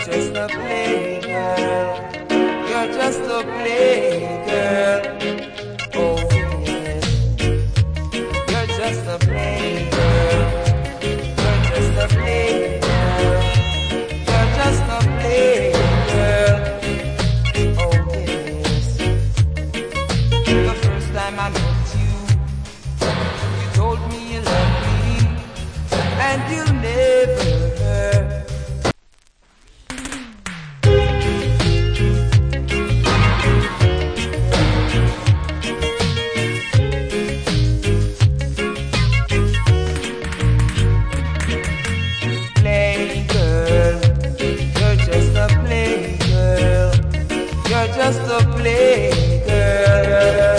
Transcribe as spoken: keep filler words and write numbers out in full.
just a play girl. You're just a play girl. Oh yes. You're just a play girl. You're just a play girl. You're just a play girl. Oh yes. The first time I met you, you told me you loved me, and you'll never. Just a play girl.